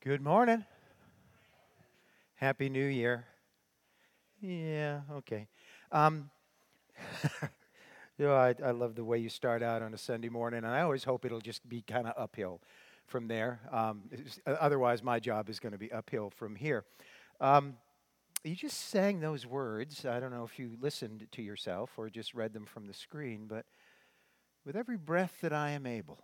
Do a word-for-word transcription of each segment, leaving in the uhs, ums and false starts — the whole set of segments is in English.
Good morning. Happy New Year. Yeah, okay. Um, you know, I, I love the way you start out on a Sunday morning, and I always hope it'll just be kind of uphill from there. Um, it's- o- otherwise, my job is going to be uphill from here. Um, you just sang those words. I don't know if you listened to yourself or just read them from the screen, but with every breath that I am able,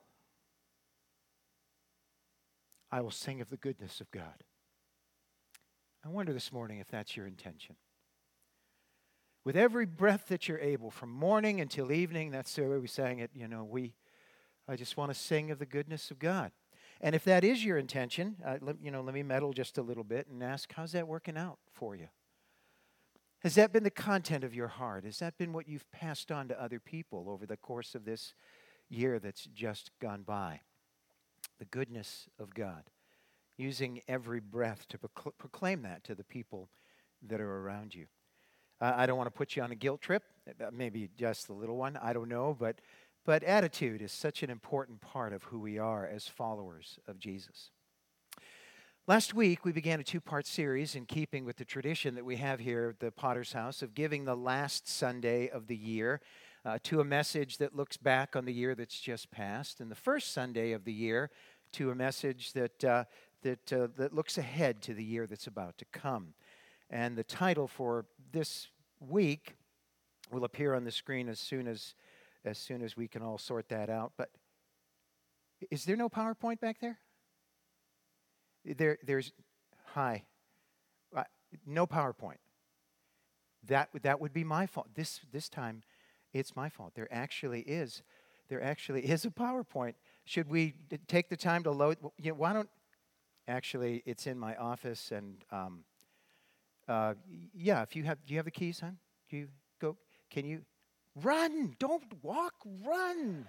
I will sing of the goodness of God. I wonder this morning if that's your intention. With every breath that you're able, from morning until evening, that's the way we sang it, you know, we, I just want to sing of the goodness of God. And if that is your intention, uh, let, you know, let me meddle just a little bit and ask, how's that working out for you? Has that been the content of your heart? Has that been what you've passed on to other people over the course of this year that's just gone by? The goodness of God. Using every breath to procl- proclaim that to the people that are around you. Uh, I don't want to put you on a guilt trip, uh, maybe just a little one, I don't know, but, but attitude is such an important part of who we are as followers of Jesus. Last week, we began a two part series in keeping with the tradition that we have here at the Potter's House of giving the last Sunday of the year uh, to a message that looks back on the year that's just passed, and the first Sunday of the year to a message that, uh, that, uh, that looks ahead to the year that's about to come. And the title for this week will appear on the screen as soon as as soon as we can all sort that out. But is there no PowerPoint back there? There there's hi. Uh, no PowerPoint. That that would be my fault. This this time it's my fault. There actually is there actually is a PowerPoint. Should we d- take the time to load you know, why don't actually it's in my office and um, uh, yeah, if you have do you have the keys, hon? Do you go can you run? Don't walk, run.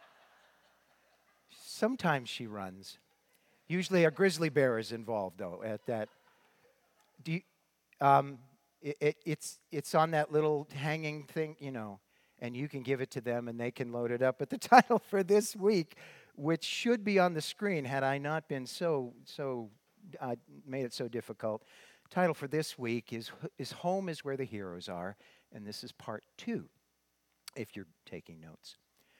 Sometimes she runs. Usually a grizzly bear is involved, though, at that. Do you, um, it, it, it's, it's on that little hanging thing, you know, and you can give it to them and they can load it up. But the title for this week, which should be on the screen had I not been so, so, uh, made it so difficult, title for this week is, is Home is Where the Heroes Are, and this is part two, if you're taking notes.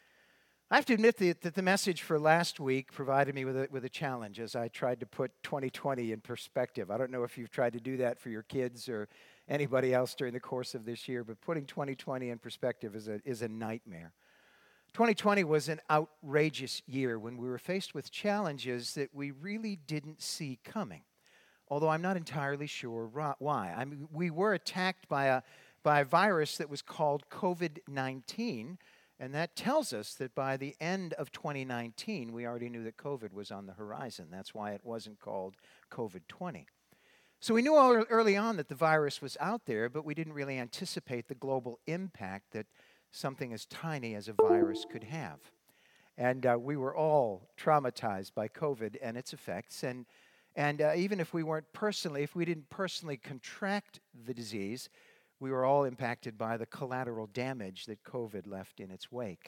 I have to admit that that the message for last week provided me with a, with a challenge as I tried to put twenty twenty in perspective. I don't know if you've tried to do that for your kids or anybody else during the course of this year, but putting twenty twenty in perspective is a, is a nightmare. twenty twenty was an outrageous year when we were faced with challenges that we really didn't see coming, although I'm not entirely sure why. I mean, we were attacked by a, by a virus that was called COVID nineteen. And that tells us that by the end of twenty nineteen, we already knew that COVID was on the horizon. That's why it wasn't called COVID twenty. So we knew early on that the virus was out there, but we didn't really anticipate the global impact that something as tiny as a virus could have. And uh, we were all traumatized by COVID and its effects. And, and uh, even if we weren't personally, if we didn't personally contract the disease, we were all impacted by the collateral damage that COVID left in its wake.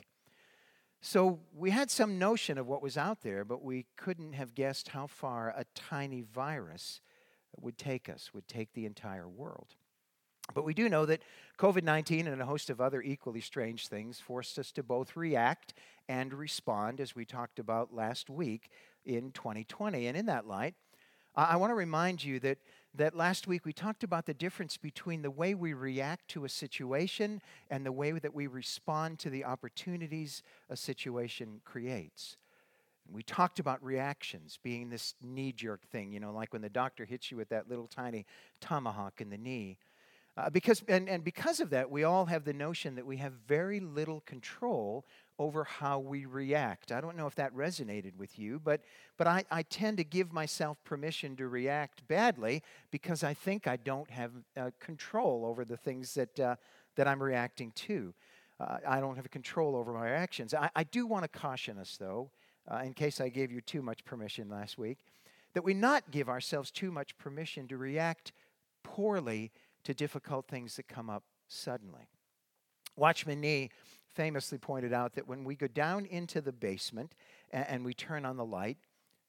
So we had some notion of what was out there, but we couldn't have guessed how far a tiny virus would take us, would take the entire world. But we do know that COVID nineteen and a host of other equally strange things forced us to both react and respond, as we talked about last week in twenty twenty. And in that light, I want to remind you that, that last week we talked about the difference between the way we react to a situation and the way that we respond to the opportunities a situation creates. We talked about reactions being this knee-jerk thing, you know, like when the doctor hits you with that little tiny tomahawk in the knee. Uh, because and, and because of that, we all have the notion that we have very little control over how we react. I don't know if that resonated with you, but but I, I tend to give myself permission to react badly because I think I don't have uh, control over the things that uh, that I'm reacting to. Uh, I don't have control over my actions. I, I do want to caution us, though, uh, in case I gave you too much permission last week, that we not give ourselves too much permission to react poorly to difficult things that come up suddenly. Watchman Nee famously pointed out that when we go down into the basement and, and we turn on the light,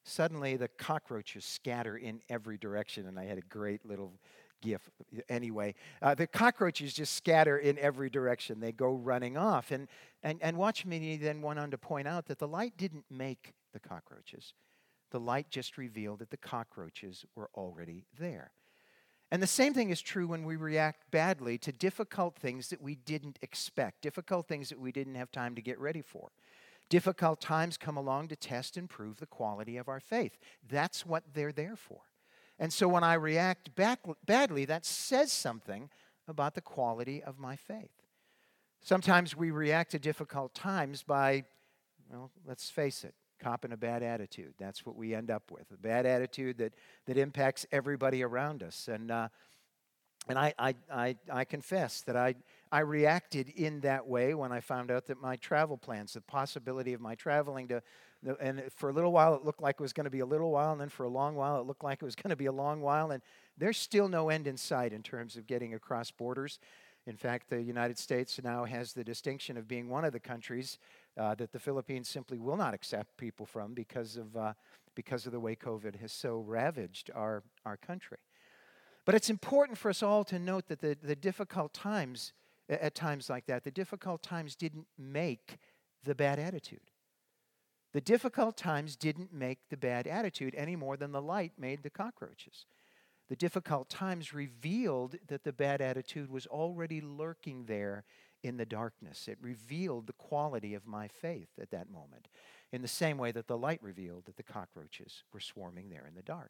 suddenly the cockroaches scatter in every direction. And I had a great little gif. Anyway, uh, the cockroaches just scatter in every direction. They go running off. And, and, and Watchman then went on to point out that the light didn't make the cockroaches. The light just revealed that the cockroaches were already there. And the same thing is true when we react badly to difficult things that we didn't expect, difficult things that we didn't have time to get ready for. Difficult times come along to test and prove the quality of our faith. That's what they're there for. And so when I react back badly, that says something about the quality of my faith. Sometimes we react to difficult times by, well, let's face it, copping a bad attitude. That's what we end up with, a bad attitude that, that impacts everybody around us. And uh, and I, I, I, I confess that I, I reacted in that way when I found out that my travel plans, the possibility of my traveling to, and for a little while it looked like it was going to be a little while, and then for a long while it looked like it was going to be a long while, and there's still no end in sight in terms of getting across borders. In fact, the United States now has the distinction of being one of the countries uh, that the Philippines simply will not accept people from because of, uh, because of the way COVID has so ravaged our, our country. But it's important for us all to note that the, the difficult times, at times like that, the difficult times didn't make the bad attitude. The difficult times didn't make the bad attitude any more than the light made the cockroaches. The difficult times revealed that the bad attitude was already lurking there in the darkness. It revealed the quality of my faith at that moment, in the same way that the light revealed that the cockroaches were swarming there in the dark.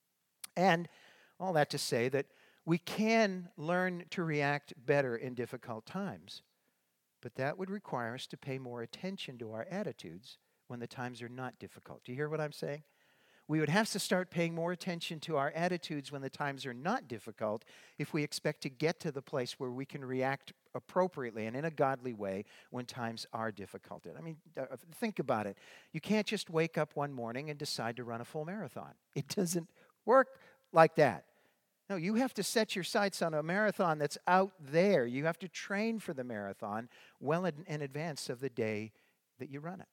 And all that to say that we can learn to react better in difficult times, but that would require us to pay more attention to our attitudes when the times are not difficult. Do you hear what I'm saying? We would have to start paying more attention to our attitudes when the times are not difficult if we expect to get to the place where we can react appropriately and in a godly way when times are difficult. I mean, think about it. You can't just wake up one morning and decide to run a full marathon. It doesn't work like that. No, you have to set your sights on a marathon that's out there. You have to train for the marathon well in, in advance of the day that you run it.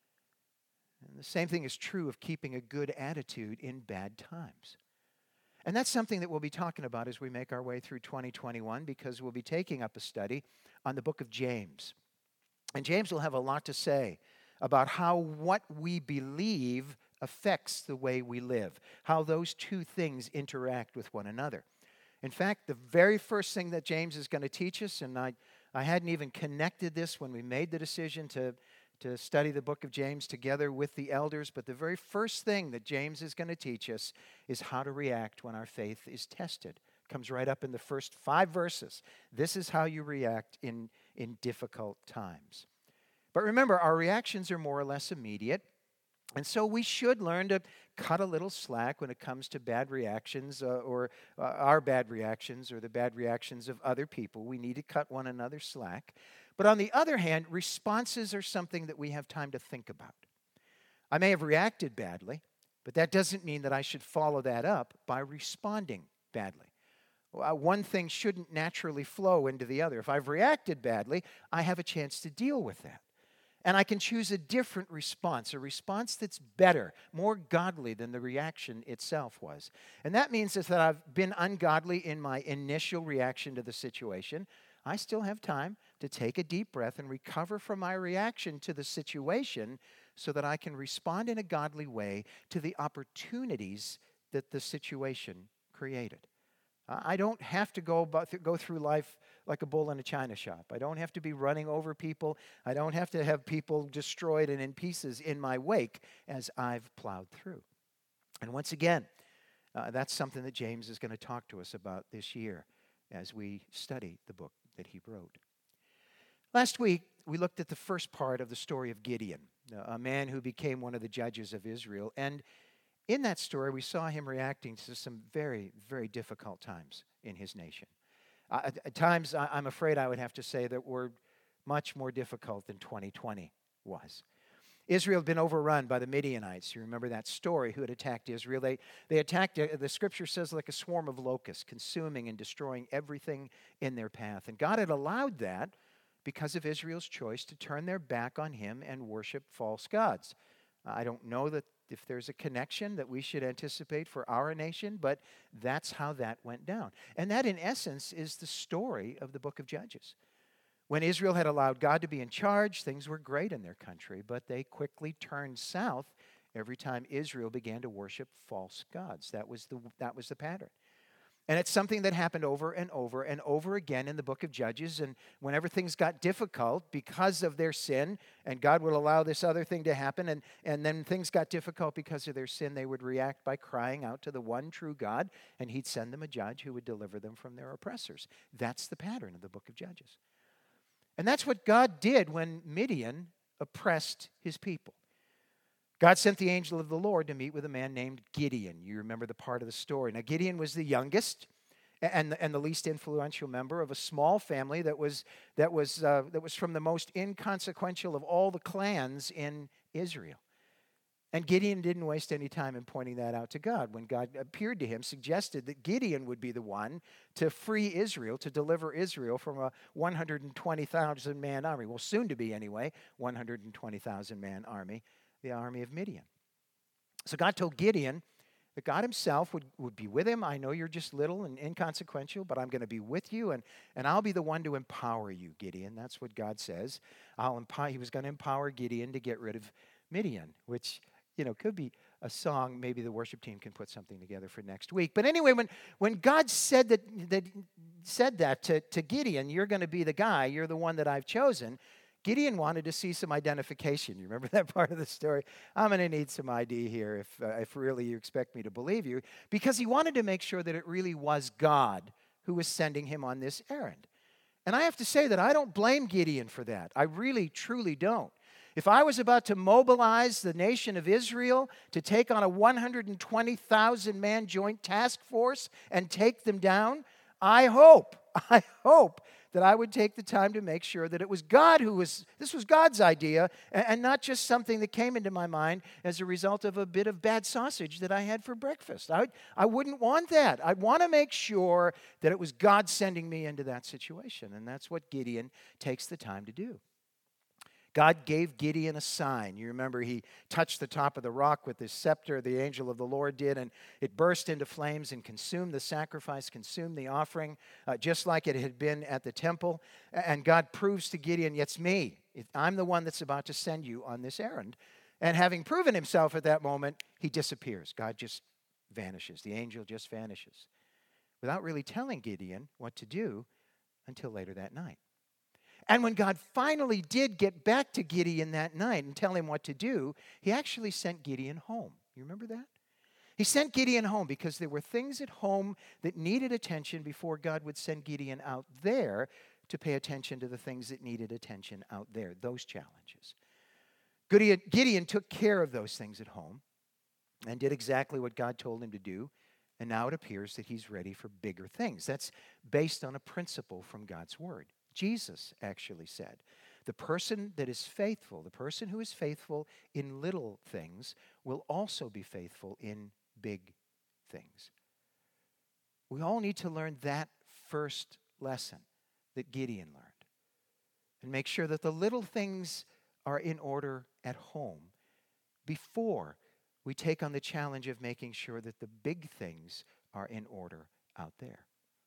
And the same thing is true of keeping a good attitude in bad times. And that's something that we'll be talking about as we make our way through twenty twenty-one, because we'll be taking up a study on the book of James. And James will have a lot to say about how what we believe affects the way we live, how those two things interact with one another. In fact, the very first thing that James is going to teach us, and I, I hadn't even connected this when we made the decision to, to study the book of James together with the elders, but the very first thing that James is going to teach us is how to react when our faith is tested. It comes right up in the first five verses. This is how you react in, in difficult times. But remember, our reactions are more or less immediate. And so we should learn to cut a little slack when it comes to bad reactions uh, or uh, our bad reactions or the bad reactions of other people. We need to cut one another slack. But on the other hand, responses are something that we have time to think about. I may have reacted badly, but that doesn't mean that I should follow that up by responding badly. Uh, one thing shouldn't naturally flow into the other. If I've reacted badly, I have a chance to deal with that. And I can choose a different response, a response that's better, more godly than the reaction itself was. And that means is that I've been ungodly in my initial reaction to the situation. I still have time to take a deep breath and recover from my reaction to the situation so that I can respond in a godly way to the opportunities that the situation created. I don't have to go, about, go through life like a bull in a china shop. I don't have to be running over people. I don't have to have people destroyed and in pieces in my wake as I've plowed through. And once again, uh, that's something that James is going to talk to us about this year as we study the book that he wrote. Last week, we looked at the first part of the story of Gideon, a man who became one of the judges of Israel. And in that story, we saw him reacting to some very, very difficult times in his nation. Uh, at, at times, I, I'm afraid I would have to say that were much more difficult than twenty twenty was. Israel had been overrun by the Midianites. You remember that story, who had attacked Israel. They, they attacked, uh, the scripture says, like a swarm of locusts, consuming and destroying everything in their path. And God had allowed that because of Israel's choice to turn their back on him and worship false gods. Uh, I don't know that if there's a connection that we should anticipate for our nation, but that's how that went down. And that, in essence, is the story of the book of Judges. When Israel had allowed God to be in charge, things were great in their country, but they quickly turned south every time Israel began to worship false gods. That was the, that was the pattern. And it's something that happened over and over and over again in the book of Judges. And whenever things got difficult because of their sin, and God would allow this other thing to happen, and, and then things got difficult because of their sin, they would react by crying out to the one true God, and he'd send them a judge who would deliver them from their oppressors. That's the pattern of the book of Judges. And that's what God did when Midian oppressed his people. God sent the angel of the Lord to meet with a man named Gideon. You remember the part of the story. Now, Gideon was the youngest and, and the least influential member of a small family that was, that, was, uh, that was from the most inconsequential of all the clans in Israel. And Gideon didn't waste any time in pointing that out to God. When God appeared to him, suggested that Gideon would be the one to free Israel, to deliver Israel from a one hundred twenty thousand man army. Well, soon to be anyway, one hundred twenty thousand man army. The army of Midian. So God told Gideon that God himself would, would be with him. I know you're just little and inconsequential, but I'm going to be with you, and, and I'll be the one to empower you, Gideon. That's what God says. I'll empower, he was going to empower Gideon to get rid of Midian, which, you know, could be a song. Maybe the worship team can put something together for next week. But anyway, when, when God said that, that, said that to, to Gideon, you're going to be the guy, you're the one that I've chosen, Gideon wanted to see some identification. You remember that part of the story? I'm going to need some I D here if, uh, if really you expect me to believe you, because he wanted to make sure that it really was God who was sending him on this errand. And I have to say that I don't blame Gideon for that. I really, truly don't. If I was about to mobilize the nation of Israel to take on a one hundred twenty thousand man joint task force and take them down, I hope, I hope that I would take the time to make sure that it was God who was, this was God's idea, and, and not just something that came into my mind as a result of a bit of bad sausage that I had for breakfast. I, I wouldn't want that. I'd want to make sure that it was God sending me into that situation, and that's what Gideon takes the time to do. God gave Gideon a sign. You remember he touched the top of the rock with his scepter, the angel of the Lord did, and it burst into flames and consumed the sacrifice, consumed the offering, uh, just like it had been at the temple. And God proves to Gideon, it's me. I'm the one that's about to send you on this errand. And having proven himself at that moment, he disappears. God just vanishes. The angel just vanishes without really telling Gideon what to do until later that night. And when God finally did get back to Gideon that night and tell him what to do, he actually sent Gideon home. You remember that? He sent Gideon home because there were things at home that needed attention before God would send Gideon out there to pay attention to the things that needed attention out there, those challenges. Gideon, Gideon took care of those things at home and did exactly what God told him to do. And now it appears that he's ready for bigger things. That's based on a principle from God's word. Jesus actually said, the person that is faithful, the person who is faithful in little things will also be faithful in big things. We all need to learn that first lesson that Gideon learned and make sure that the little things are in order at home before we take on the challenge of making sure that the big things are in order out there.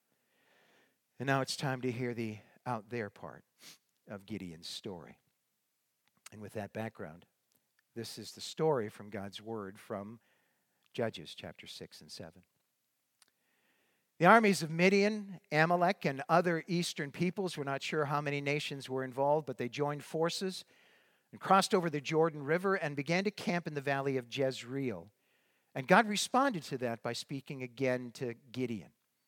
And now it's time to hear the out there part of Gideon's story. And with that background, this is the story from God's word from Judges chapter six and seven. The armies of Midian, Amalek, and other eastern peoples, we're not sure how many nations were involved, but they joined forces and crossed over the Jordan River and began to camp in the valley of Jezreel. And God responded to that by speaking again to Gideon.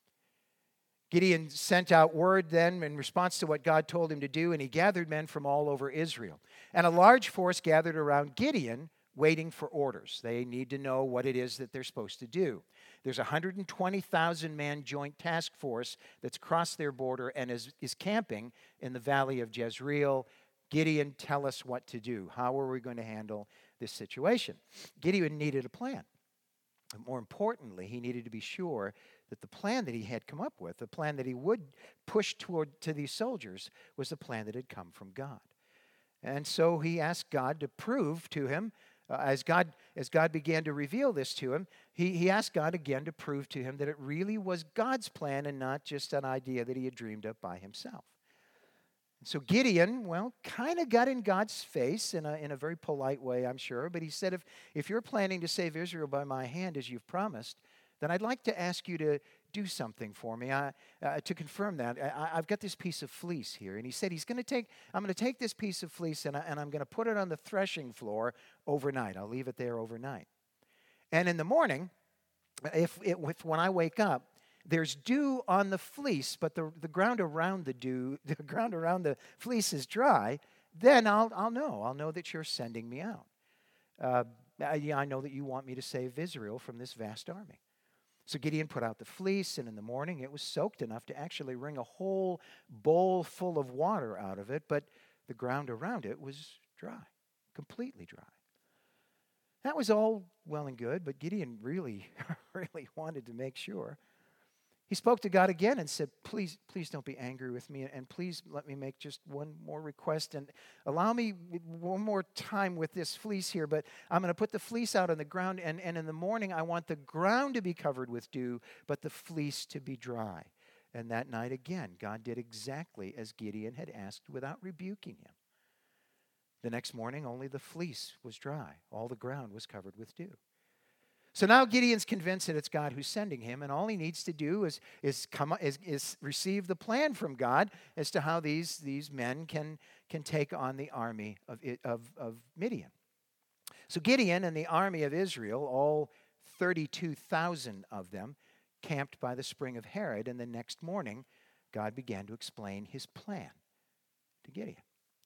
Gideon sent out word then in response to what God told him to do, and he gathered men from all over Israel. And a large force gathered around Gideon, waiting for orders. They need to know what it is that they're supposed to do. There's a one hundred twenty thousand man joint task force that's crossed their border and is, is camping in the valley of Jezreel. Gideon, tell us what to do. How are we going to handle this situation? Gideon needed a plan. But more importantly, he needed to be sure that the plan that he had come up with, the plan that he would push toward to these soldiers, was the plan that had come from God. And so he asked God to prove to him Uh, as God as God began to reveal this to him, he, he asked God again to prove to him that it really was God's plan and not just an idea that he had dreamed up by himself. So Gideon, well, kind of got in God's face in a, in a very polite way, I'm sure. But he said, if, if you're planning to save Israel by my hand, as you've promised, then I'd like to ask you to do something for me. I, uh, to confirm that, I, I've got this piece of fleece here. And he said, he's going to take, I'm going to take this piece of fleece and, I, and I'm going to put it on the threshing floor overnight. I'll leave it there overnight. And in the morning, if, it, if when I wake up, there's dew on the fleece, but the, the ground around the dew, the ground around the fleece is dry, then I'll, I'll know. I'll know that you're sending me out. Uh, I, I know that you want me to save Israel from this vast army. So Gideon put out the fleece, and in the morning it was soaked enough to actually wring a whole bowl full of water out of it, but the ground around it was dry, completely dry. That was all well and good, but Gideon really, really wanted to make sure. He spoke to God again and said, please, please don't be angry with me, and please let me make just one more request, and allow me one more time with this fleece here, but I'm going to put the fleece out on the ground, and, and in the morning I want the ground to be covered with dew, but the fleece to be dry. And that night again, God did exactly as Gideon had asked without rebuking him. The next morning, only the fleece was dry. All the ground was covered with dew. So now Gideon's convinced that it's God who's sending him, and all he needs to do is, is, come, is, is receive the plan from God as to how these, these men can, can take on the army of, of, of Midian. So Gideon and the army of Israel, all thirty-two thousand of them, camped by the spring of Harod, and the next morning God began to explain his plan to Gideon.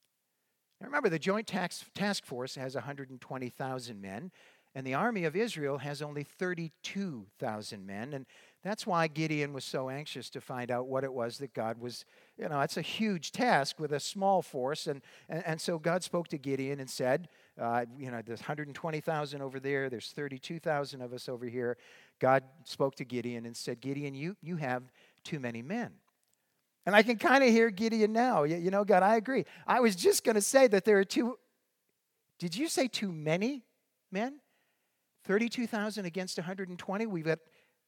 Now remember, the Joint Task, Task Force has one hundred twenty thousand men, and the army of Israel has only thirty-two thousand men. And that's why Gideon was so anxious to find out what it was that God was, you know, it's a huge task with a small force. And, and, and so God spoke to Gideon and said, uh, you know, there's one hundred twenty thousand over there. There's thirty-two thousand of us over here. God spoke to Gideon and said, Gideon, you, you have too many men. And I can kind of hear Gideon now. You, you know, God, I agree. I was just going to say that there are too, did you say too many men? thirty-two thousand against one hundred twenty. We've got,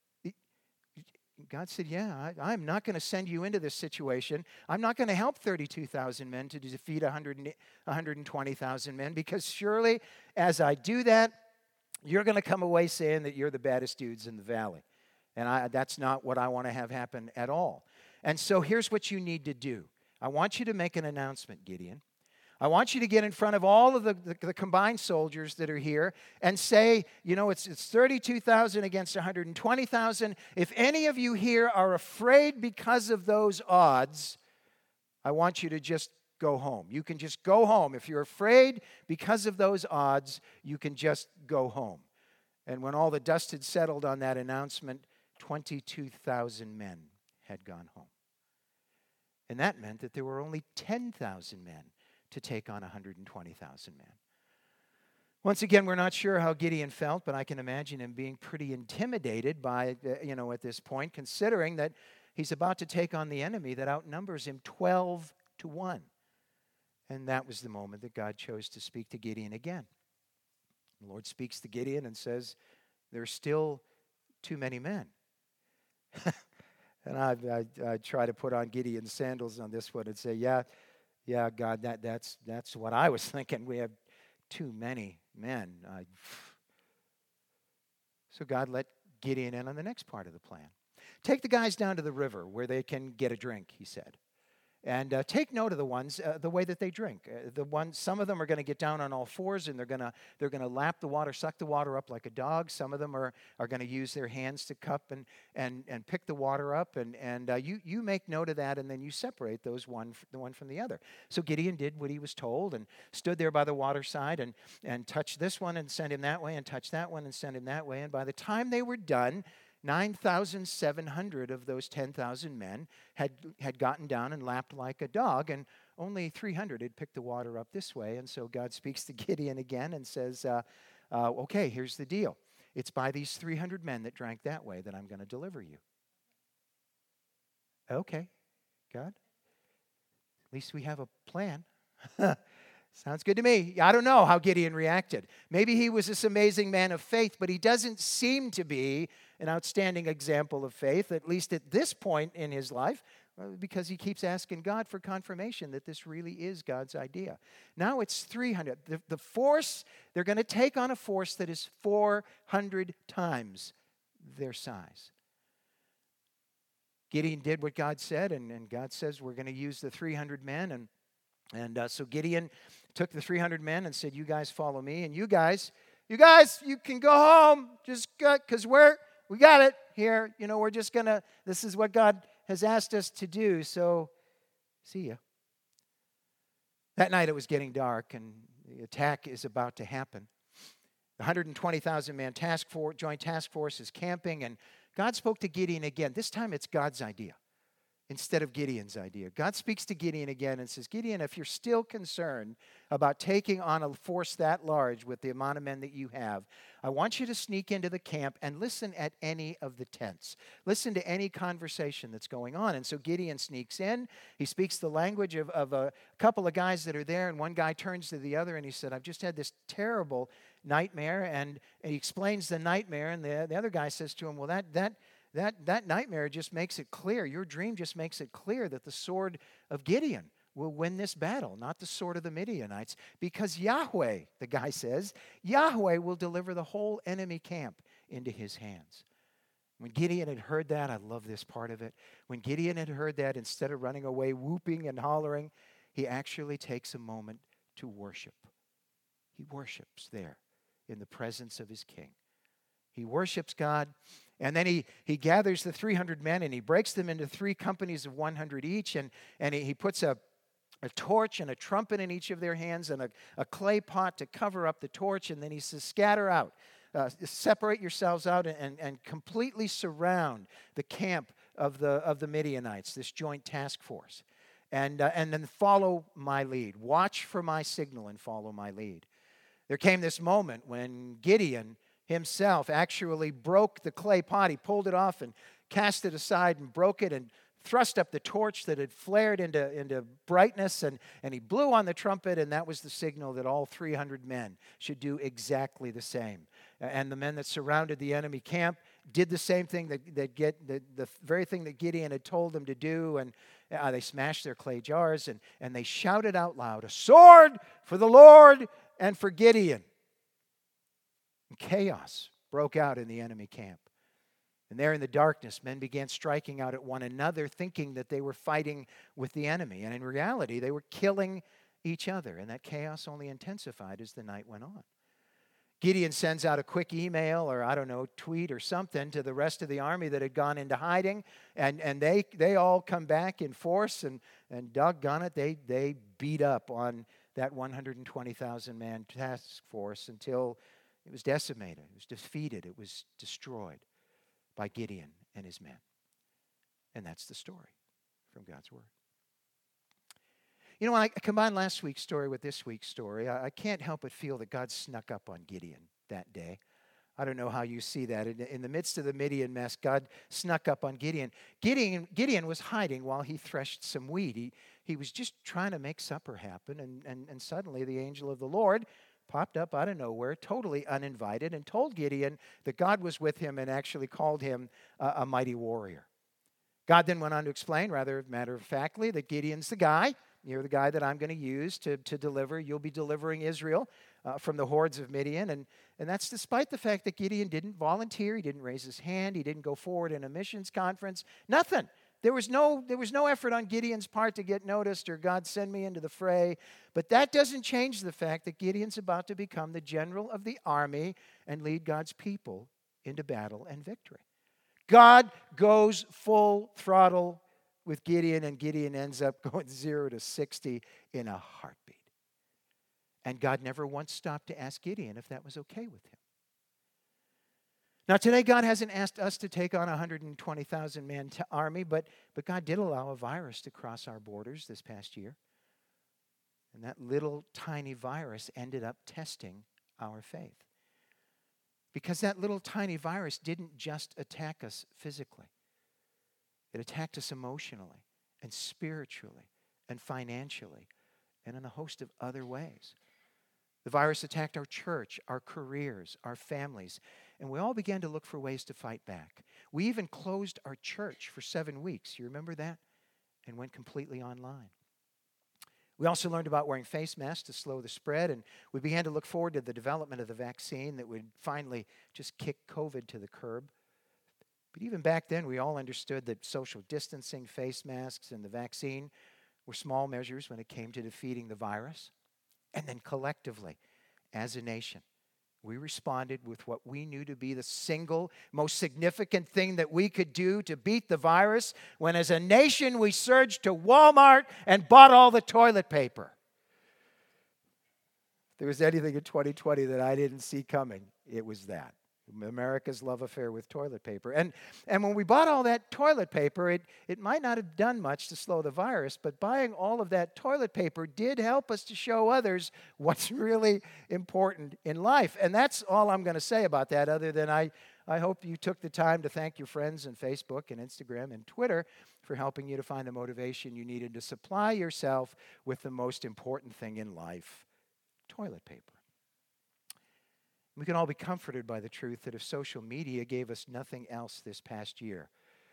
God said, yeah, I, I'm not going to send you into this situation. I'm not going to help thirty-two thousand men to defeat one hundred, one hundred twenty thousand men, because surely as I do that, you're going to come away saying that you're the baddest dudes in the valley. And I, that's not what I want to have happen at all. And so here's what you need to do. I want you to make an announcement, Gideon. I want you to get in front of all of the, the, the combined soldiers that are here and say, you know, it's, it's thirty-two thousand against one hundred twenty thousand. If any of you here are afraid because of those odds, I want you to just go home. You can just go home. If you're afraid because of those odds, you can just go home. And when all the dust had settled on that announcement, twenty-two thousand men had gone home. And that meant that there were only ten thousand men to take on one hundred twenty thousand men. Once again, we're not sure how Gideon felt, but I can imagine him being pretty intimidated by, you know, at this point, considering that he's about to take on the enemy that outnumbers him twelve to one. And that was the moment that God chose to speak to Gideon again. The Lord speaks to Gideon and says, there's still too many men. And I, I, I try to put on Gideon's sandals on this one and say, yeah, yeah, God, that, that's, that's what I was thinking. We have too many men. I... So God let Gideon in on the next part of the plan. Take the guys down to the river where they can get a drink, he said. And uh, take note of the ones, uh, the way that they drink. Uh, the ones, some of them are going to get down on all fours, and they're going to they're going to lap the water, suck the water up like a dog. Some of them are are going to use their hands to cup and and and pick the water up. And and uh, you you make note of that, and then you separate those one the one from the other. So Gideon did what he was told, and stood there by the water side, and and touched this one and sent him that way, and touched that one and sent him that way. And by the time they were done, nine thousand seven hundred of those ten thousand men had, had gotten down and lapped like a dog, and only three hundred had picked the water up this way. And so God speaks to Gideon again and says, uh, uh, okay, here's the deal. It's by these three hundred men that drank that way that I'm going to deliver you. Okay, God. At least we have a plan. Sounds good to me. I don't know how Gideon reacted. Maybe he was this amazing man of faith, but he doesn't seem to be an outstanding example of faith, at least at this point in his life, because he keeps asking God for confirmation that this really is God's idea. Now it's three hundred. The, the force, they're going to take on a force that is four hundred times their size. Gideon did what God said, and, and God says we're going to use the three hundred men. And, and uh, so Gideon took the three hundred men and said, you guys follow me. And you guys, you guys, you can go home. Just because we're, we got it here. You know, we're just going to, this is what God has asked us to do. So, see ya. That night it was getting dark, and the attack is about to happen. The one hundred twenty thousand man task force, joint task force is camping, and God spoke to Gideon again. This time it's God's idea instead of Gideon's idea. God speaks to Gideon again and says, Gideon, if you're still concerned about taking on a force that large with the amount of men that you have, I want you to sneak into the camp and listen at any of the tents. Listen to any conversation that's going on. And so Gideon sneaks in. He speaks the language of, of a couple of guys that are there, and one guy turns to the other and he said, I've just had this terrible nightmare, and, and he explains the nightmare, and the, the other guy says to him, well, that that That, that nightmare just makes it clear, your dream just makes it clear that the sword of Gideon will win this battle, not the sword of the Midianites, because Yahweh, the guy says, Yahweh will deliver the whole enemy camp into his hands. When Gideon had heard that, I love this part of it. When Gideon had heard that, instead of running away, whooping and hollering, he actually takes a moment to worship. He worships there in the presence of his king. He worships God, and then he, he gathers the three hundred men, and he breaks them into three companies of one hundred each, and, and he, he puts a, a torch and a trumpet in each of their hands and a, a clay pot to cover up the torch, and then he says, scatter out, uh, separate yourselves out, and, and, and completely surround the camp of the, of the Midianites, this joint task force, and, uh, and then follow my lead. Watch for my signal and follow my lead. There came this moment when Gideon himself actually broke the clay pot. He pulled it off and cast it aside and broke it and thrust up the torch that had flared into, into brightness, and, and he blew on the trumpet, and that was the signal that all three hundred men should do exactly the same. And the men that surrounded the enemy camp did the same thing, that, that get, the, the very thing that Gideon had told them to do, and uh, they smashed their clay jars, and, and they shouted out loud, a sword for the Lord and for Gideon. And chaos broke out in the enemy camp. And there in the darkness, men began striking out at one another, thinking that they were fighting with the enemy. And in reality, they were killing each other. And that chaos only intensified as the night went on. Gideon sends out a quick email, or I don't know, tweet or something to the rest of the army that had gone into hiding. And, and they, they all come back in force, and, and doggone it, they, they beat up on that one hundred twenty thousand man task force until it was decimated, it was defeated, it was destroyed by Gideon and his men. And that's the story from God's Word. You know, when I combine last week's story with this week's story, I, I can't help but feel that God snuck up on Gideon that day. I don't know how you see that. In, in the midst of the Midian mess, God snuck up on Gideon. Gideon. Gideon was hiding while he threshed some wheat. He, he was just trying to make supper happen, and, and, and suddenly the angel of the Lord popped up out of nowhere, totally uninvited, and told Gideon that God was with him and actually called him uh, a mighty warrior. God then went on to explain, rather matter-of-factly, that Gideon's the guy. You're the guy that I'm going to use to, to deliver. You'll be delivering Israel uh, from the hordes of Midian. And, and that's despite the fact that Gideon didn't volunteer. He didn't raise his hand. He didn't go forward in a missions conference. Nothing. There was no, there was no effort on Gideon's part to get noticed or God send me into the fray. But that doesn't change the fact that Gideon's about to become the general of the army and lead God's people into battle and victory. God goes full throttle with Gideon, and Gideon ends up going zero to sixty in a heartbeat. And God never once stopped to ask Gideon if that was okay with him. Now, today, God hasn't asked us to take on a one hundred twenty thousand man t- army, but, but God did allow a virus to cross our borders this past year. And that little tiny virus ended up testing our faith. Because that little tiny virus didn't just attack us physically. It attacked us emotionally and spiritually and financially and in a host of other ways. The virus attacked our church, our careers, our families, and we all began to look for ways to fight back. We even closed our church for seven weeks. You remember that? And went completely online. We also learned about wearing face masks to slow the spread, and we began to look forward to the development of the vaccine that would finally just kick COVID to the curb. But even back then, we all understood that social distancing, face masks, and the vaccine were small measures when it came to defeating the virus. And then collectively, as a nation, we responded with what we knew to be the single most significant thing that we could do to beat the virus, when as a nation we surged to Walmart and bought all the toilet paper. If there was anything in twenty twenty that I didn't see coming, it was that. America's love affair with toilet paper. And, and when we bought all that toilet paper, it, it might not have done much to slow the virus, but buying all of that toilet paper did help us to show others what's really important in life. And that's all I'm going to say about that, other than I, I hope you took the time to thank your friends on Facebook and Instagram and Twitter for helping you to find the motivation you needed to supply yourself with the most important thing in life, toilet paper. We can all be comforted by the truth that if social media gave us nothing else this past year,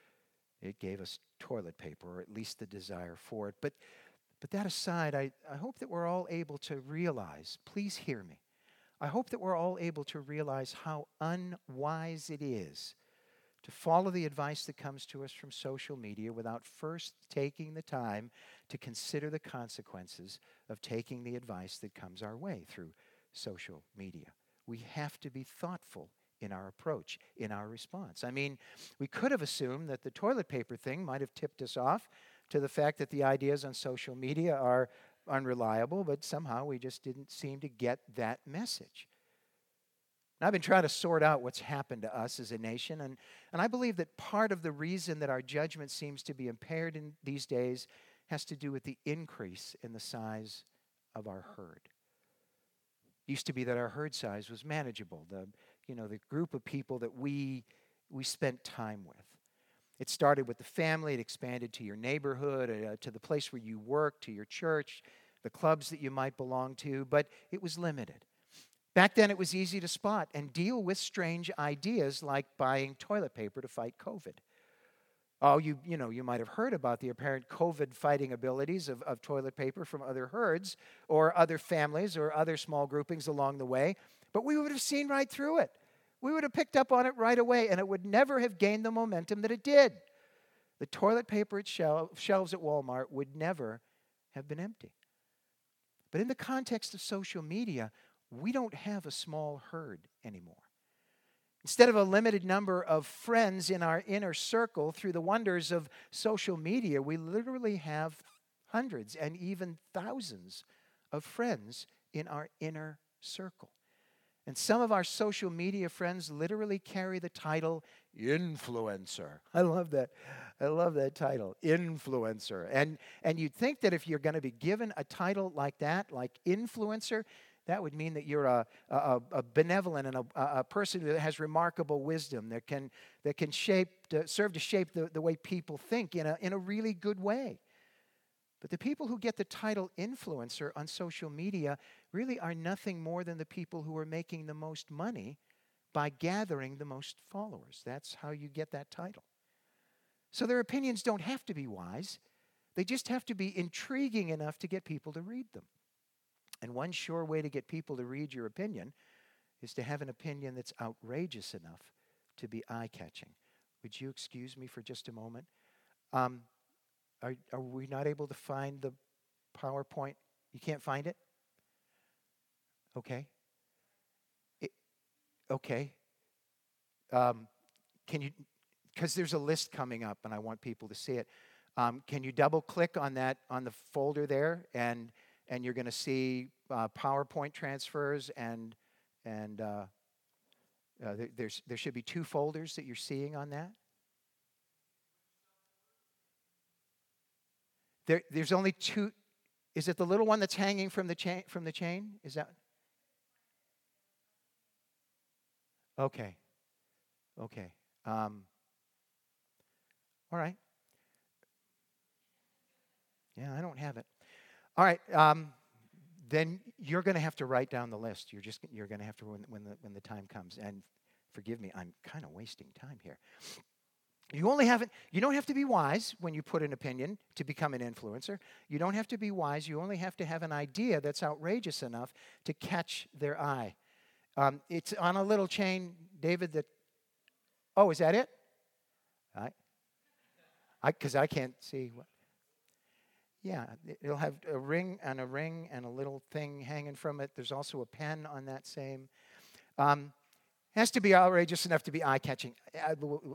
it gave us toilet paper, or at least the desire for it. But, but that aside, I, I hope that we're all able to realize, please hear me, I hope that we're all able to realize how unwise it is to follow the advice that comes to us from social media without first taking the time to consider the consequences of taking the advice that comes our way through social media. We have to be thoughtful in our approach, in our response. I mean, we could have assumed that the toilet paper thing might have tipped us off to the fact that the ideas on social media are unreliable, but somehow we just didn't seem to get that message. And I've been trying to sort out what's happened to us as a nation, and, and I believe that part of the reason that our judgment seems to be impaired in these days has to do with the increase in the size of our herd. Used to be that our herd size was manageable, the, you know, the group of people that we, we spent time with. It started with the family, it expanded to your neighborhood, uh, to the place where you work, to your church, the clubs that you might belong to, but it was limited. Back then it was easy to spot and deal with strange ideas like buying toilet paper to fight COVID. Oh, you you know, you might have heard about the apparent COVID-fighting abilities of, of toilet paper from other herds or other families or other small groupings along the way, but we would have seen right through it. We would have picked up on it right away, and it would never have gained the momentum that it did. The toilet paper at shel- shelves at Walmart would never have been empty. But in the context of social media, we don't have a small herd anymore. Instead of a limited number of friends in our inner circle, through the wonders of social media, we literally have hundreds and even thousands of friends in our inner circle. And some of our social media friends literally carry the title influencer. I love that. I love that title, influencer. And, and you'd think that if you're going to be given a title like that, like influencer, that would mean that you're a, a, a benevolent and a, a person that has remarkable wisdom, that can, that can shape, to, serve to shape the, the way people think in a, in a really good way. But the people who get the title influencer on social media really are nothing more than the people who are making the most money by gathering the most followers. That's how you get that title. So their opinions don't have to be wise. They just have to be intriguing enough to get people to read them. And one sure way to get people to read your opinion is to have an opinion that's outrageous enough to be eye-catching. Would you excuse me for just a moment? Um, are, are we not able to find the PowerPoint? You can't find it? Okay. It, okay. Um, can you, because there's a list coming up and I want people to see it. Um, can you double click on that, on the folder there, and and you're going to see uh, PowerPoint transfers, and and uh, uh, there, there's there should be two folders that you're seeing on that. There, there's only two. Is it the little one that's hanging from the chain? From the chain? Is that? Okay. Okay. Um, all right. Yeah, I don't have it. All right. Um, then you're going to have to write down the list. You're just you're going to have to when, when the when the time comes. And forgive me, I'm kind of wasting time here. You only have it, you don't have to be wise when you put an opinion to become an influencer. You don't have to be wise. You only have to have an idea that's outrageous enough to catch their eye. Um, it's on a little chain, David, that, oh, is that it? I, I, because I can't see what. Yeah, it'll have a ring and a ring and a little thing hanging from it. There's also a pen on that same. Um, has to be outrageous enough to be eye-catching. I,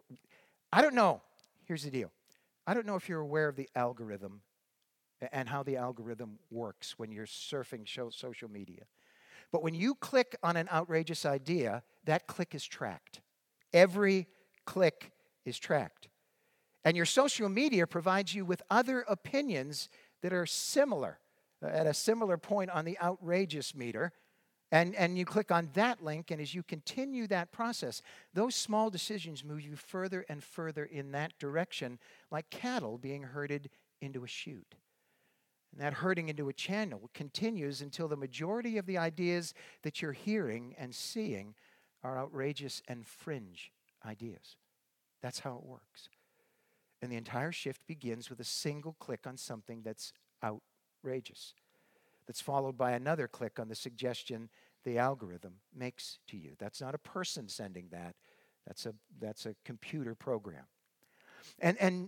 I don't know. Here's the deal. I don't know if you're aware of the algorithm and how the algorithm works when you're surfing social media. But when you click on an outrageous idea, that click is tracked. Every click is tracked. And your social media provides you with other opinions that are similar, at a similar point on the outrageous meter. And, and you click on that link, and as you continue that process, those small decisions move you further and further in that direction, like cattle being herded into a chute. And that herding into a channel continues until the majority of the ideas that you're hearing and seeing are outrageous and fringe ideas. That's how it works. And the entire shift begins with a single click on something that's outrageous, that's followed by another click on the suggestion the algorithm makes to you. That's not a person sending that. That's a, that's a computer program. And, and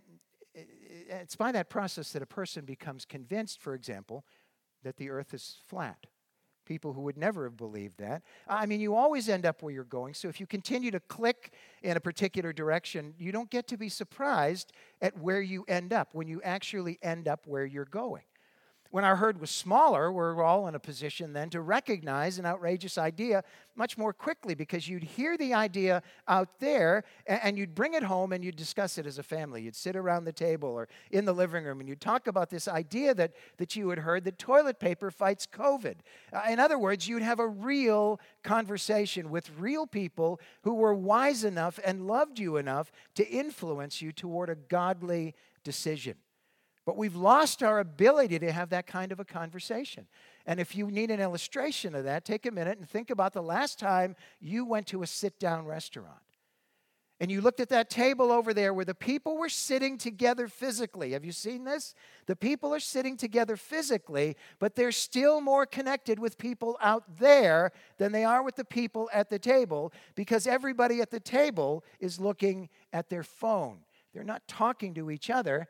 it's by that process that a person becomes convinced, for example, that the earth is flat. People who would never have believed that. I mean, you always end up where you're going. So if you continue to click in a particular direction, you don't get to be surprised at where you end up when you actually end up where you're going. When our herd was smaller, we're all in a position then to recognize an outrageous idea much more quickly, because you'd hear the idea out there and you'd bring it home and you'd discuss it as a family. You'd sit around the table or in the living room and you'd talk about this idea that, that you had heard that toilet paper fights COVID. Uh, in other words, you'd have a real conversation with real people who were wise enough and loved you enough to influence you toward a godly decision. But we've lost our ability to have that kind of a conversation. And if you need an illustration of that, take a minute and think about the last time you went to a sit-down restaurant. And you looked at that table over there where the people were sitting together physically. Have you seen this? The people are sitting together physically, but they're still more connected with people out there than they are with the people at the table, because everybody at the table is looking at their phone. They're not talking to each other.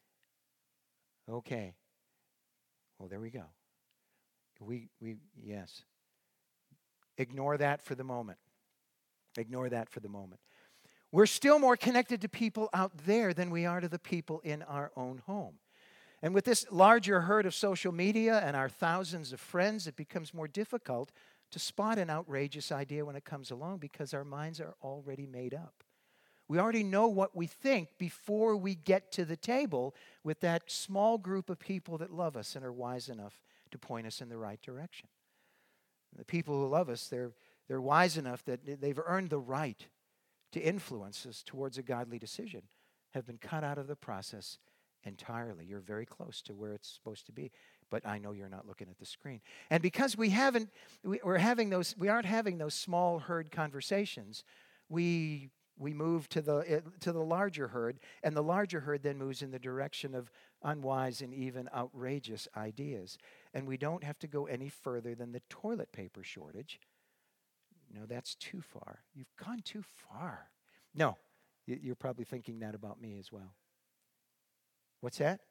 Okay. Well, there we go. We, we, yes. Ignore that for the moment. Ignore that for the moment. We're still more connected to people out there than we are to the people in our own home. And with this larger herd of social media and our thousands of friends, it becomes more difficult to spot an outrageous idea when it comes along, because our minds are already made up. We already know what we think before we get to the table with that small group of people that love us and are wise enough to point us in the right direction. The people who love us, they're, they're wise enough that they've earned the right to influence us towards a godly decision, have been cut out of the process entirely. You're very close to where it's supposed to be, but I know you're not looking at the screen. And because we haven't, we, we're having those, we aren't having those small herd conversations, we We move to the, to the larger herd, and the larger herd then moves in the direction of unwise and even outrageous ideas. And we don't have to go any further than the toilet paper shortage. No, that's too far. You've gone too far. No, you're probably thinking that about me as well. What's that?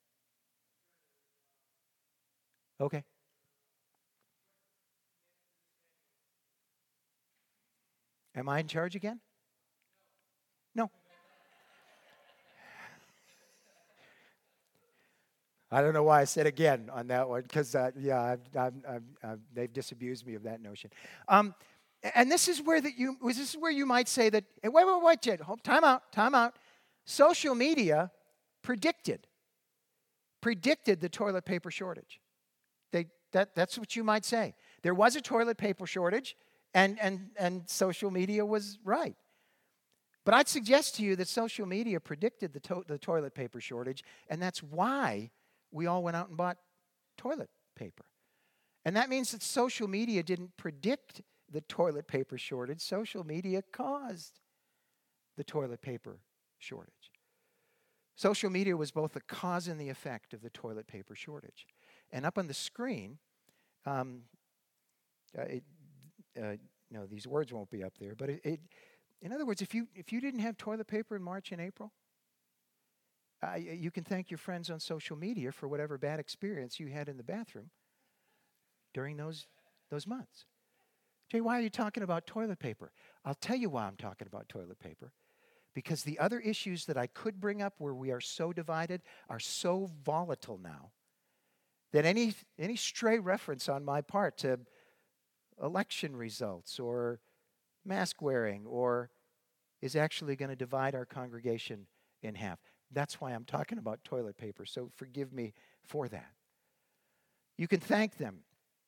Okay. Am I in charge again? No. I don't know why I said again on that one, because, uh, yeah, I've, I've, I've, I've, they've disabused me of that notion. Um, and this is where that you this is where you might say that, hey, wait, wait, wait, Jed, hold, time out, time out. Social media predicted, predicted the toilet paper shortage. They, that, that's what you might say. There was a toilet paper shortage, and, and, and social media was right. But I'd suggest to you that social media predicted the, to- the toilet paper shortage, and that's why we all went out and bought toilet paper. And that means that social media didn't predict the toilet paper shortage. Social media caused the toilet paper shortage. Social media was both the cause and the effect of the toilet paper shortage. And up on the screen, um, uh, it, uh, no, these words won't be up there, but it, it in other words, if you if you didn't have toilet paper in March and April, uh, you can thank your friends on social media for whatever bad experience you had in the bathroom during those those months. Jay, why are you talking about toilet paper? I'll tell you why I'm talking about toilet paper. Because the other issues that I could bring up where we are so divided are so volatile now that any any stray reference on my part to election results or mask wearing or is actually going to divide our congregation in half. That's why I'm talking about toilet paper, so forgive me for that. You can thank them.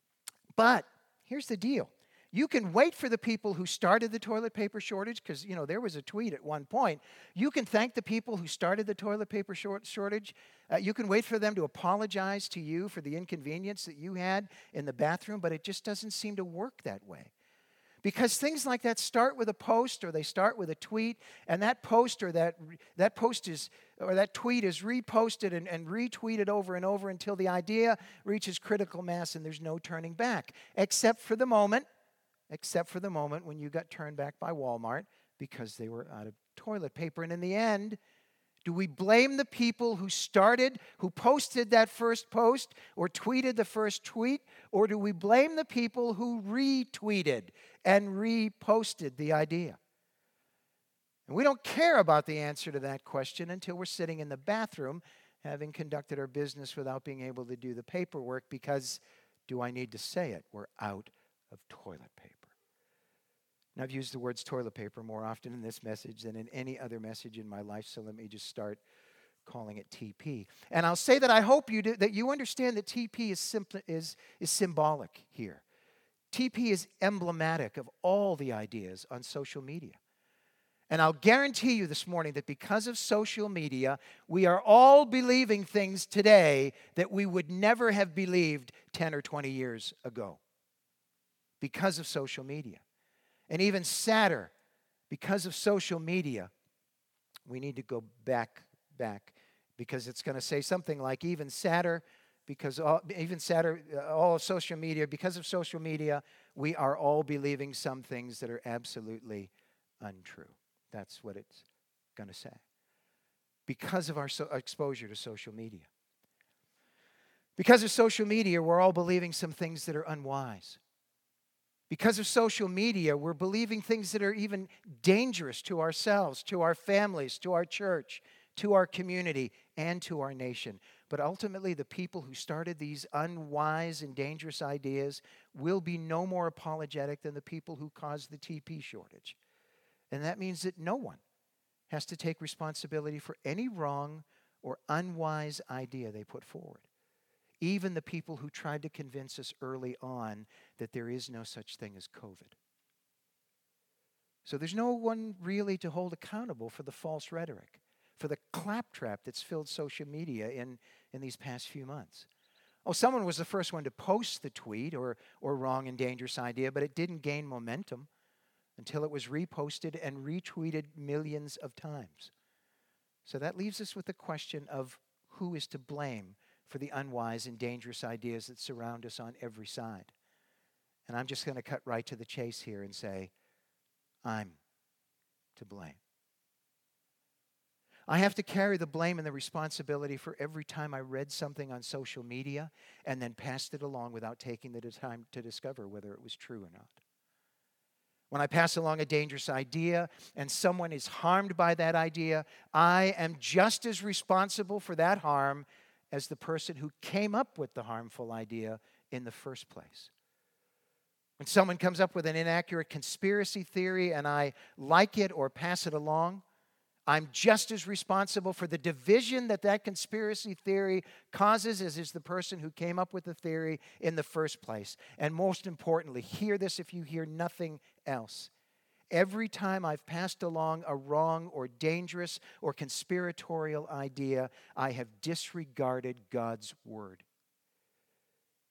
But here's the deal. You can wait for the people who started the toilet paper shortage, because, you know, there was a tweet at one point. You can thank the people who started the toilet paper short shortage. Uh, you can wait for them to apologize to you for the inconvenience that you had in the bathroom, but it just doesn't seem to work that way. Because things like that start with a post or they start with a tweet, and that post or that that post is or that tweet is reposted and, and retweeted over and over until the idea reaches critical mass and there's no turning back, except for the moment, except for the moment when you got turned back by Walmart because they were out of toilet paper. And in the end, do we blame the people who started, who posted that first post or tweeted the first tweet, or do we blame the people who retweeted and reposted the idea? And we don't care about the answer to that question until we're sitting in the bathroom having conducted our business without being able to do the paperwork because, do I need to say it, we're out of toilet paper. Now, I've used the words toilet paper more often in this message than in any other message in my life, so let me just start calling it T P. And I'll say that I hope you do, that you understand that T P is, simply, is, is symbolic here. T P is emblematic of all the ideas on social media. And I'll guarantee you this morning that because of social media, we are all believing things today that we would never have believed ten or twenty years ago. Because of social media. And even sadder, because of social media, we need to go back, back, because it's going to say something like even sadder, because all, even sadder, uh, all of social media, because of social media, we are all believing some things that are absolutely untrue. That's what it's going to say. Because of our so exposure to social media. Because of social media, we're all believing some things that are unwise. Because of social media, we're believing things that are even dangerous to ourselves, to our families, to our church, to our community, and to our nation. But ultimately, the people who started these unwise and dangerous ideas will be no more apologetic than the people who caused the T P shortage. And that means that no one has to take responsibility for any wrong or unwise idea they put forward. Even the people who tried to convince us early on that there is no such thing as COVID. So there's no one really to hold accountable for the false rhetoric, for the claptrap that's filled social media in, in these past few months. Oh, someone was the first one to post the tweet or, or wrong and dangerous idea, but it didn't gain momentum until it was reposted and retweeted millions of times. So that leaves us with the question of who is to blame for the unwise and dangerous ideas that surround us on every side. And I'm just going to cut right to the chase here and say, I'm to blame. I have to carry the blame and the responsibility for every time I read something on social media and then passed it along without taking the time to discover whether it was true or not. When I pass along a dangerous idea and someone is harmed by that idea, I am just as responsible for that harm as the person who came up with the harmful idea in the first place. When someone comes up with an inaccurate conspiracy theory and I like it or pass it along, I'm just as responsible for the division that that conspiracy theory causes as is the person who came up with the theory in the first place. And most importantly, hear this if you hear nothing else. Every time I've passed along a wrong or dangerous or conspiratorial idea, I have disregarded God's word.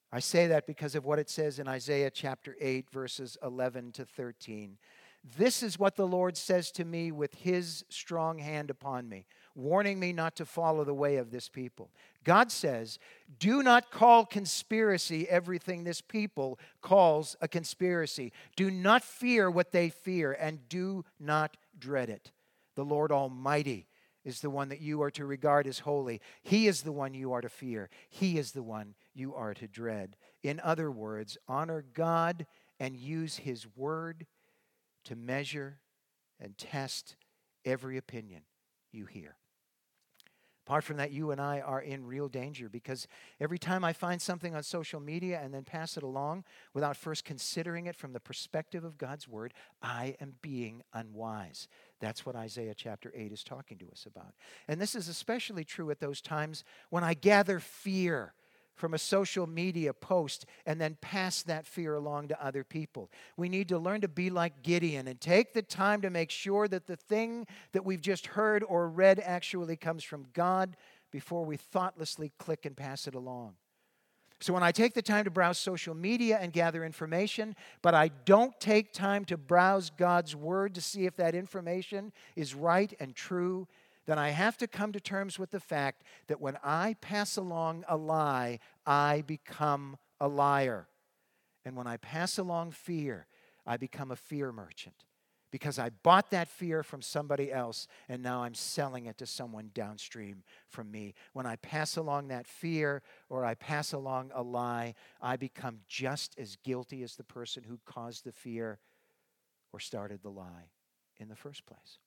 I say that because of what it says in Isaiah chapter eight, verses eleven to thirteen. This is what the Lord says to me with his strong hand upon me, warning me not to follow the way of this people. God says, do not call conspiracy everything this people calls a conspiracy. Do not fear what they fear, and do not dread it. The Lord Almighty is the one that you are to regard as holy. He is the one you are to fear. He is the one you are to dread. In other words, honor God and use his word to measure and test every opinion you hear. Apart from that, you and I are in real danger, because every time I find something on social media and then pass it along without first considering it from the perspective of God's word, I am being unwise. That's what Isaiah chapter eight is talking to us about. And this is especially true at those times when I gather fear from a social media post and then pass that fear along to other people. We need to learn to be like Gideon and take the time to make sure that the thing that we've just heard or read actually comes from God before we thoughtlessly click and pass it along. So when I take the time to browse social media and gather information, but I don't take time to browse God's word to see if that information is right and true, then I have to come to terms with the fact that when I pass along a lie, I become a liar. And when I pass along fear, I become a fear merchant, because I bought that fear from somebody else and now I'm selling it to someone downstream from me. When I pass along that fear or I pass along a lie, I become just as guilty as the person who caused the fear or started the lie in the first place.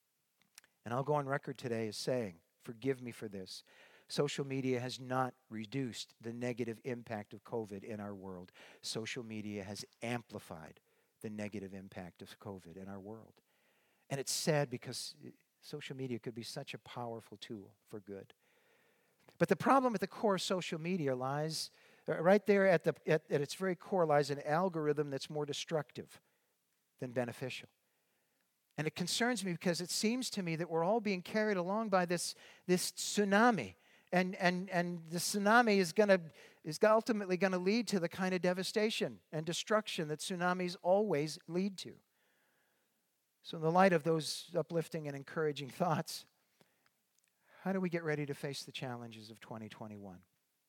And I'll go on record today as saying, forgive me for this, social media has not reduced the negative impact of COVID in our world. Social media has amplified the negative impact of COVID in our world. And it's sad, because social media could be such a powerful tool for good. But the problem at the core of social media lies, right there at, the, at, at its very core lies an algorithm that's more destructive than beneficial. And it concerns me because it seems to me that we're all being carried along by this, this tsunami. And, and, and the tsunami is going to is ultimately going to lead to the kind of devastation and destruction that tsunamis always lead to. So in the light of those uplifting and encouraging thoughts, how do we get ready to face the challenges of twenty twenty-one?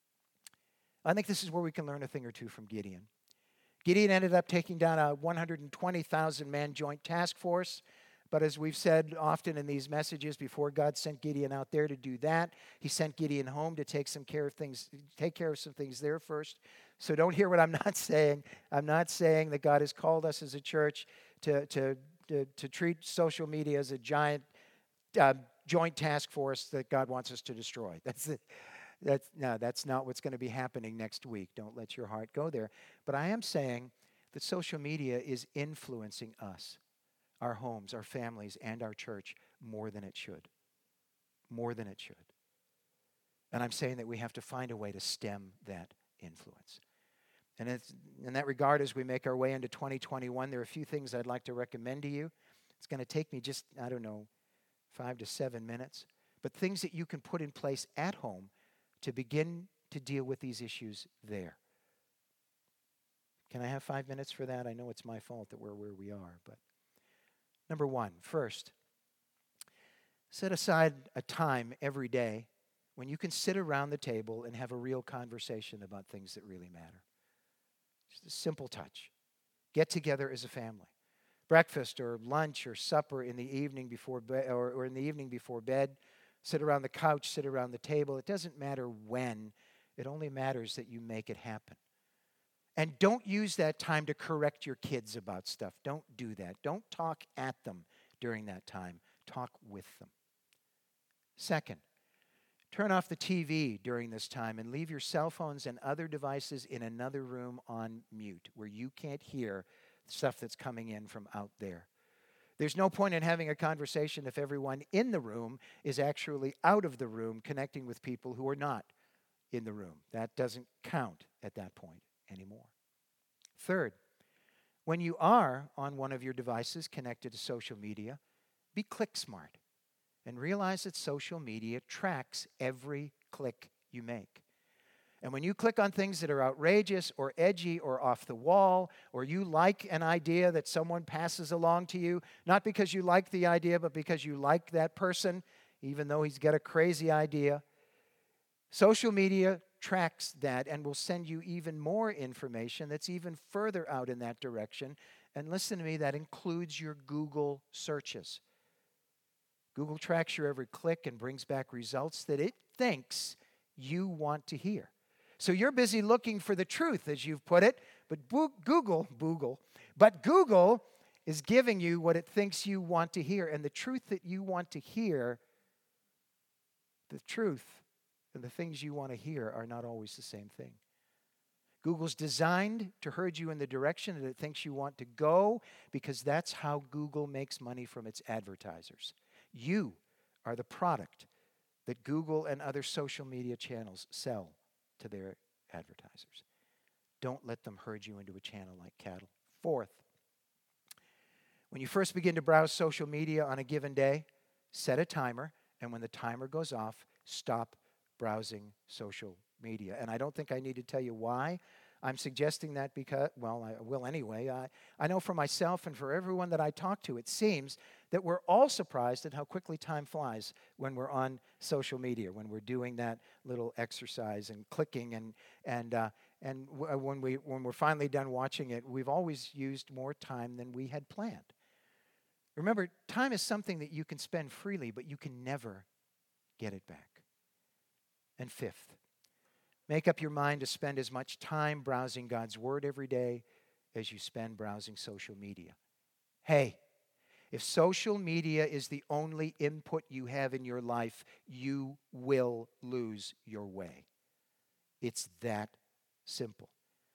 I think this is where we can learn a thing or two from Gideon. Gideon ended up taking down a one hundred twenty thousand man joint task force. But as we've said often in these messages, before God sent Gideon out there to do that, he sent Gideon home to take some care of things, take care of some things there first. So don't hear what I'm not saying. I'm not saying that God has called us as a church to, to, to, to treat social media as a giant uh, joint task force that God wants us to destroy. That's it. That's, no, that's not what's going to be happening next week. Don't let your heart go there. But I am saying that social media is influencing us, our homes, our families, and our church more than it should. More than it should. And I'm saying that we have to find a way to stem that influence. And it's, in that regard, as we make our way into twenty twenty-one, there are a few things I'd like to recommend to you. It's going to take me just, I don't know, five to seven minutes. But things that you can put in place at home to begin to deal with these issues there. Can I have five minutes for that? I know it's my fault that we're where we are, but number one, first, set aside a time every day when you can sit around the table and have a real conversation about things that really matter. Just a simple touch. Get together as a family. Breakfast or lunch or supper in the evening before bed, or, or in the evening before bed. Sit around the couch, sit around the table. It doesn't matter when. It only matters that you make it happen. And don't use that time to correct your kids about stuff. Don't do that. Don't talk at them during that time. Talk with them. Second, turn off the T V during this time and leave your cell phones and other devices in another room on mute where you can't hear stuff that's coming in from out there. There's no point in having a conversation if everyone in the room is actually out of the room connecting with people who are not in the room. That doesn't count at that point anymore. Third, when you are on one of your devices connected to social media, be click smart and realize that social media tracks every click you make. And when you click on things that are outrageous or edgy or off the wall, or you like an idea that someone passes along to you, not because you like the idea, but because you like that person, even though he's got a crazy idea, social media tracks that and will send you even more information that's even further out in that direction. And listen to me, that includes your Google searches. Google tracks your every click and brings back results that it thinks you want to hear. So you're busy looking for the truth, as you've put it, but Google, Google, but Google is giving you what it thinks you want to hear. And the truth that you want to hear, the truth and the things you want to hear are not always the same thing. Google's designed to herd you in the direction that it thinks you want to go, because that's how Google makes money from its advertisers. You are the product that Google and other social media channels sell to their advertisers. Don't let them herd you into a channel like cattle. Fourth, when you first begin to browse social media on a given day, set a timer, and when the timer goes off, stop browsing social media. And I don't think I need to tell you why I'm suggesting that, because, well, I will anyway. I, I know for myself and for everyone that I talk to, it seems that we're all surprised at how quickly time flies when we're on social media, when we're doing that little exercise and clicking, and and uh, and w- when we when we're finally done watching it, we've always used more time than we had planned. Remember, time is something that you can spend freely, but you can never get it back. And fifth, make up your mind to spend as much time browsing God's Word every day as you spend browsing social media. Hey, if social media is the only input you have in your life, you will lose your way. It's that simple.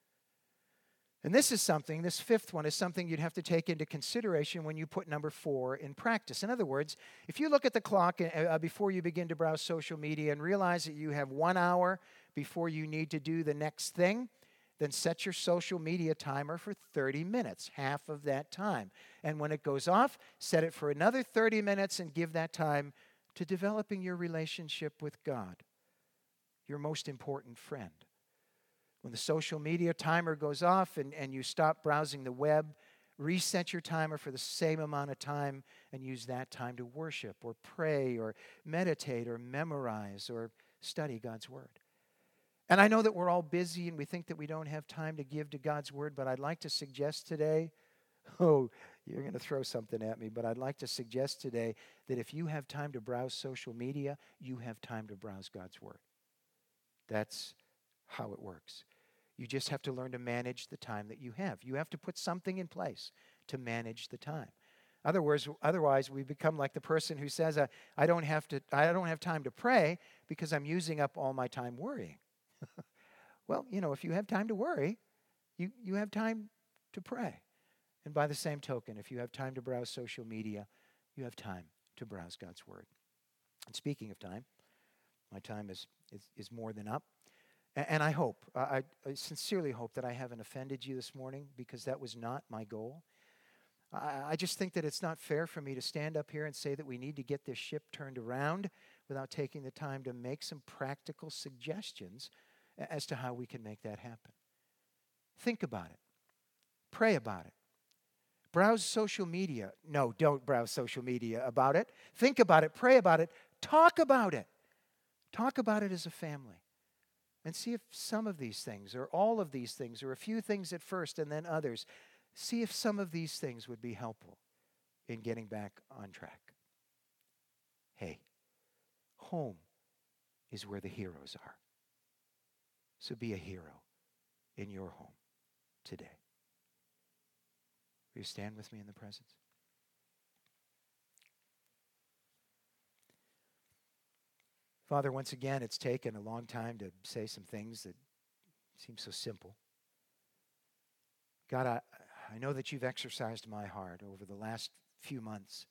And this is something, this fifth one is something you'd have to take into consideration when you put number four in practice. In other words, if you look at the clock uh, before you begin to browse social media and realize that you have one hour before you need to do the next thing, then set your social media timer for thirty minutes, half of that time. And when it goes off, set it for another thirty minutes and give that time to developing your relationship with God, your most important friend. When the social media timer goes off and, and you stop browsing the web, reset your timer for the same amount of time and use that time to worship or pray or meditate or memorize or study God's Word. And I know that we're all busy and we think that we don't have time to give to God's Word, but I'd like to suggest today, oh, you're going to throw something at me, but I'd like to suggest today that if you have time to browse social media, you have time to browse God's Word. That's how it works. You just have to learn to manage the time that you have. You have to put something in place to manage the time. Other words, otherwise, we become like the person who says, I, I don't have to, I don't have time to pray because I'm using up all my time worrying. Well, you know, if you have time to worry, you, you have time to pray. And by the same token, if you have time to browse social media, you have time to browse God's Word. And speaking of time, my time is, is, is more than up. And, and I hope, I, I sincerely hope that I haven't offended you this morning, because that was not my goal. I, I just think that it's not fair for me to stand up here and say that we need to get this ship turned around without taking the time to make some practical suggestions as to how we can make that happen. Think about it. Pray about it. Browse social media. No, don't browse social media about it. Think about it. Pray about it. Talk about it. Talk about it as a family. And see if some of these things, or all of these things, or a few things at first and then others, see if some of these things would be helpful in getting back on track. Hey, home is where the heroes are. So be a hero in your home today. Will you stand with me in the presence? Father, once again, it's taken a long time to say some things that seem so simple. God, I, I know that you've exercised my heart over the last few months.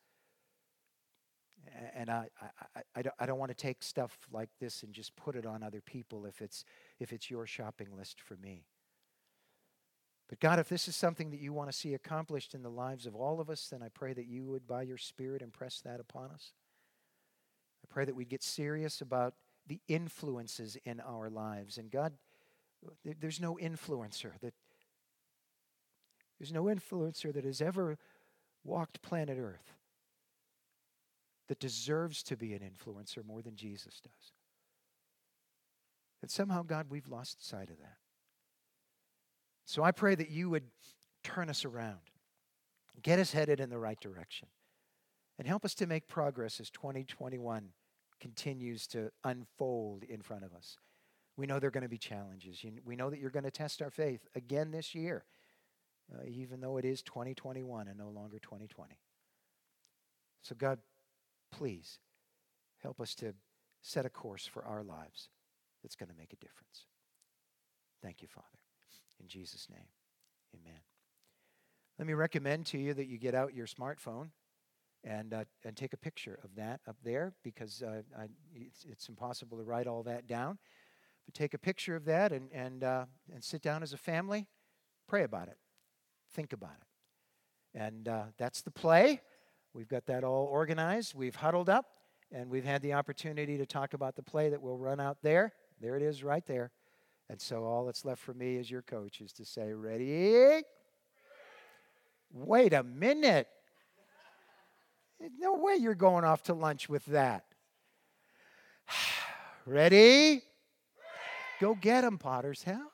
And I, I, I, don't, I don't want to take stuff like this and just put it on other people if it's, if it's your shopping list for me. But God, if this is something that you want to see accomplished in the lives of all of us, then I pray that you would, by your Spirit, impress that upon us. I pray that we'd get serious about the influences in our lives. And God, there's no influencer that there's no influencer that has ever walked planet Earth that deserves to be an influencer more than Jesus does. And somehow, God, we've lost sight of that. So I pray that you would turn us around, get us headed in the right direction, and help us to make progress as twenty twenty-one continues to unfold in front of us. We know there are going to be challenges. We know that you're going to test our faith again this year, uh, even though it is twenty twenty-one and no longer twenty twenty. So God, please help us to set a course for our lives that's going to make a difference. Thank you, Father. In Jesus' name, amen. Let me recommend to you that you get out your smartphone and uh, and take a picture of that up there, because uh, I, it's, it's impossible to write all that down. But take a picture of that and and uh, and sit down as a family, pray about it, think about it. And uh, that's the play. We've got that all organized. We've huddled up, and we've had the opportunity to talk about the play that will run out there. There it is right there. And so all that's left for me as your coach is to say, ready? Wait a minute. There's no way you're going off to lunch with that. Ready? Go get 'em, Potter's House.